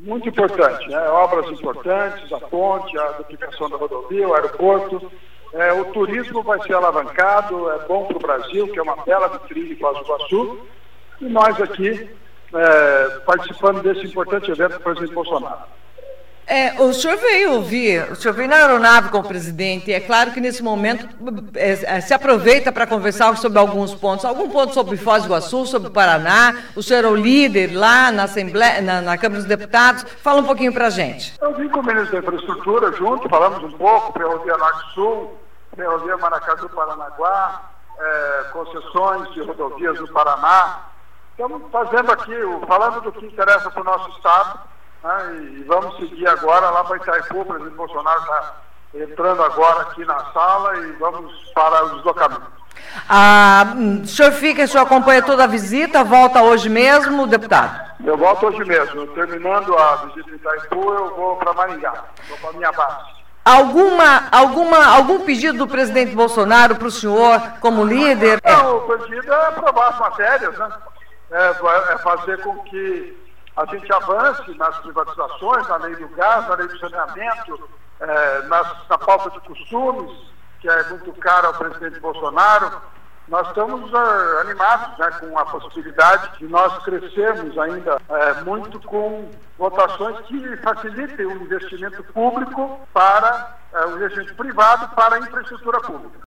muito importante, né? Obras importantes, a ponte, a duplicação da rodovia, o aeroporto. O turismo vai ser alavancado, é bom para o Brasil, que é uma bela vitrine para o Iguaçu, e nós aqui participando desse importante evento do presidente Bolsonaro. O senhor veio na aeronave com o presidente, e é claro que nesse momento se aproveita para conversar sobre alguns pontos. Algum ponto sobre Foz do Iguaçu, sobre o Paraná, o senhor é o líder lá na Assembleia, na Câmara dos Deputados. Fala um pouquinho para a gente. Eu vim com o ministro da Infraestrutura junto, falamos um pouco, Ferrovia Norte-Sul, Ferrovia Maracaju-Paranaguá, concessões de rodovias do Paraná. Estamos fazendo aqui, falando do que interessa para o nosso Estado, né, e vamos seguir agora lá para Itaipu. O presidente Bolsonaro está entrando agora aqui na sala e vamos para o deslocamento. O senhor acompanha toda a visita, volta hoje mesmo, deputado? Eu volto hoje mesmo. Terminando a visita em Itaipu, eu vou para Maringá, vou para a minha base. Algum pedido do presidente Bolsonaro para o senhor como líder? Não, o pedido é aprovar as matérias, né? É fazer com que a gente avance nas privatizações, na lei do gás, na lei do saneamento, na pauta de costumes, que é muito cara ao presidente Bolsonaro. Nós estamos animados, né, com a possibilidade de nós crescermos ainda muito com votações que facilitem o investimento público para o investimento privado para a infraestrutura pública.